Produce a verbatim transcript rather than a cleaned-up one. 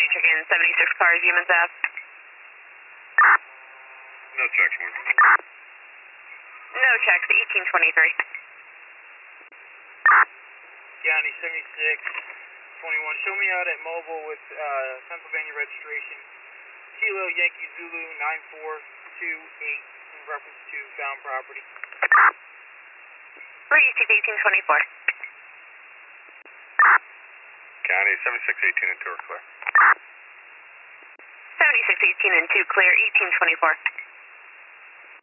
checking in seventy-six cars, Humans Ave. No checks, one. No checks, eighteen twenty-three. County seventy-six twenty-one. Show me out at mobile with uh, Pennsylvania registration. Kilo Yankee Zulu nine four two eight in reference to found property. Where you see eighteen twenty-four? County seventy-six eighteen and two are clear. seventy-six eighteen and two clear, eighteen twenty-four.